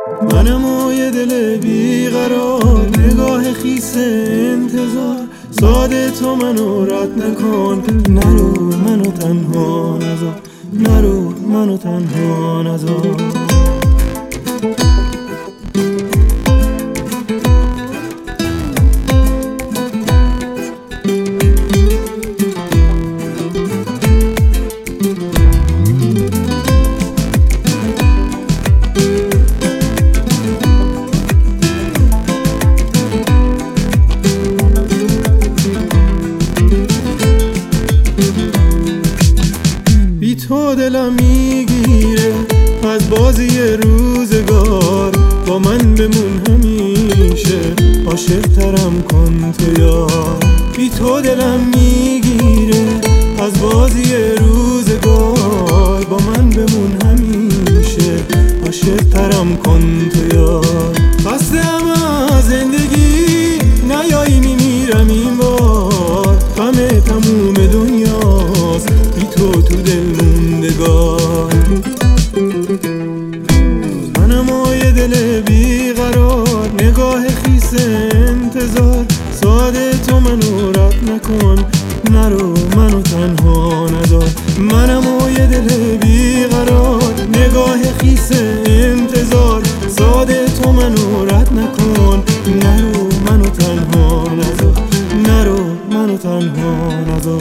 منم و یه دل بیقرار، نگاه خیس انتظار. ساده تو منو رد نکن، نرو منو تنها نذار، نرو منو تنها نذار. تو دلم میگیره از بازی روزگار، با من بمون همیشه، عاشق ترم کن تو یار. بی تو دلم میگیره از بازی روزگار، با من بمون همیشه، عاشق ترم کن تو یار. خسته‌ام از زندگی، نیایی میمیرم این بار، غم تموم دنیاست بی تو تو دل موندگار. منم و یه دل بیقرار، نگاه خیس انتظار. ساده تو منو رد نکن، نرو منو تنها نذار. منم و یه دل بیقرار، نگاه خیس انتظار. ساده تو منو رد نکن، نرو منو تنها نذار، نرو منو تنها نذار.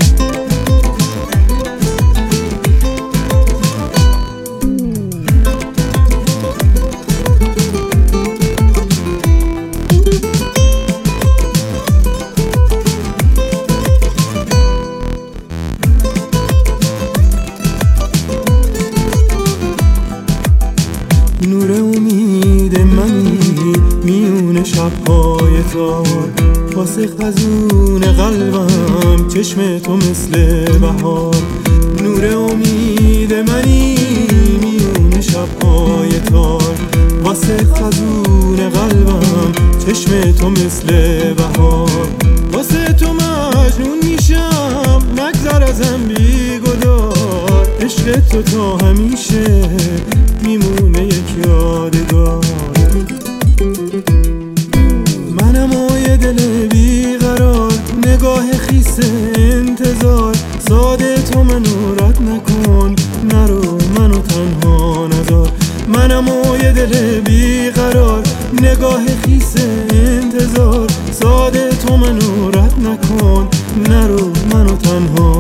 نور امید منی میون شب‌های تار، واسه خزون قلبم چشم تو مثل بهار. نور امید منی میون شب‌های تار، واسه خزون قلبم چشم تو مثل بهار. واسه تو مجنون میشم، نگذر ازم بی‌گدار. عشق تو تا همیشه میمونه یک یادگار. منم و یه دل بیقرار، نگاه خیس انتظار. ساده تو منو رد نکن، نرو منو تنها نذار. منم و یه دل بیقرار، نگاه خیس انتظار. ساده تو منو رد نکن، نرو منو تنها